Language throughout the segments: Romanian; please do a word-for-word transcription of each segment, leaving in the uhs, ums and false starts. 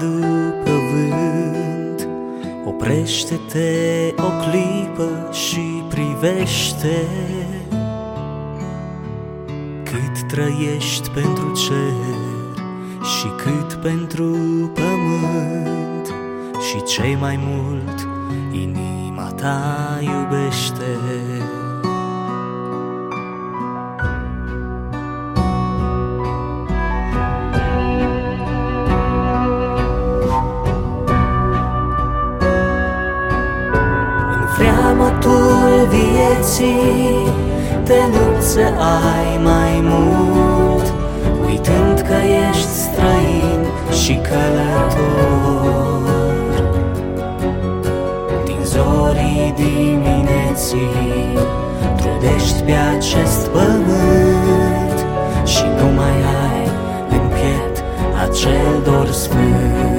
după vânt. Oprește-te o clipă și privește cât trăiești pentru cer și cât pentru pământ, și cei mai mult inima ta iubește. Freamătul vieții te lupți să ai mai mult, uitând că ești străin și călător. Din zorii dimineții trudești pe acest pământ și nu mai ai în piept acel dor sfânt.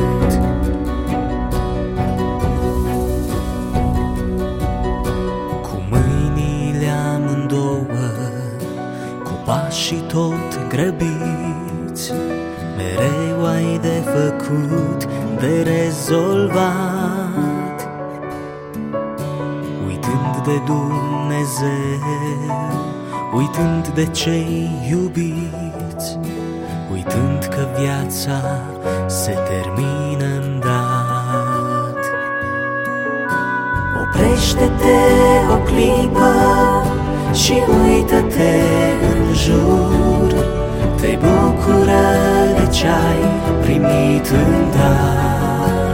Pașii tot grăbiți, mereu ai de făcut, de rezolvat, uitând de Dumnezeu, uitând de cei iubiți, uitând că viața se termină îndată. Oprește-te o clipă și uită-te în jur, te bucură de ce-ai primit în dar.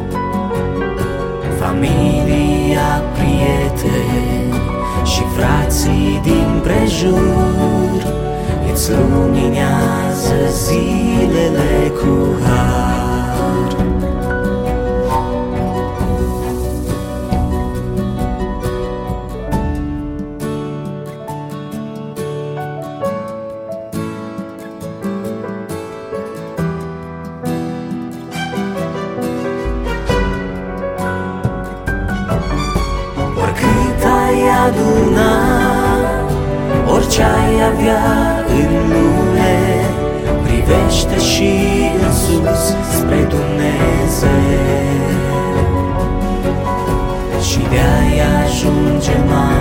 Familia, prieteni și frații din prejur îți luminează zilele cu har. Aduna, orice ai avea în lume, privește și în sus spre Dumnezeu și de-ai ajunge mai